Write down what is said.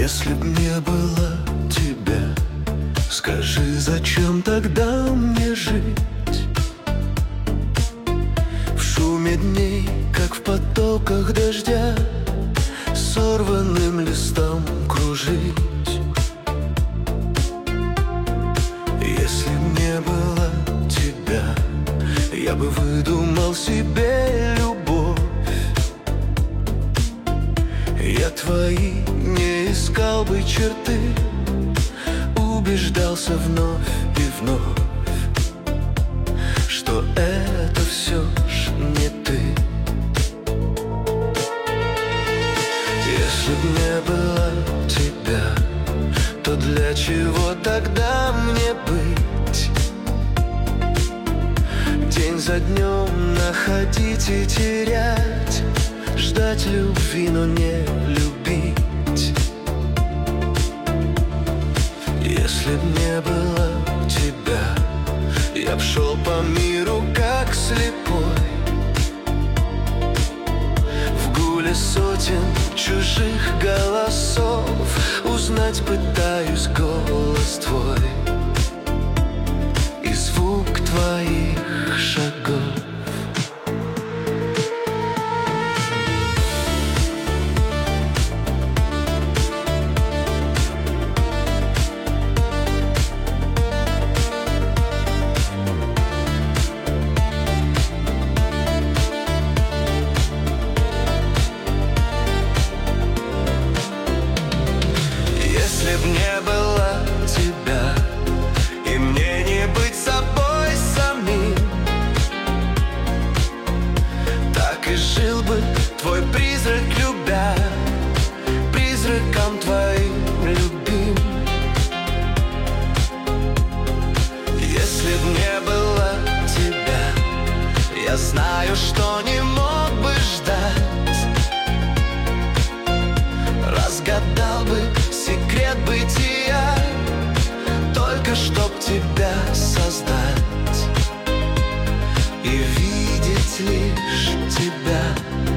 Если б не было тебя, скажи, зачем тогда мне жить? В шуме дней, как в потоках дождя, сорванным листом кружить. Если б не было тебя, я бы выдумал себе любовь. Я твои не искал бы черты, убеждался вновь и вновь, что это все ж не ты. Если б не было тебя, то для чего тогда мне быть? День за днем находить и терять, ждать любви, но не любить. Если б не было тебя, я б шел по миру как слепой, в гуле сотен чужих голосов узнать пытаюсь голос твой и звук твоих шагов. Если б не было тебя, и мне не быть собой самим, так и жил бы твой призрак, любя, призраком твоим любим. Если б не было тебя, я знаю, что не мог бы ждать, разгадал бы секрет бытия, только чтоб тебя создать и видеть лишь тебя.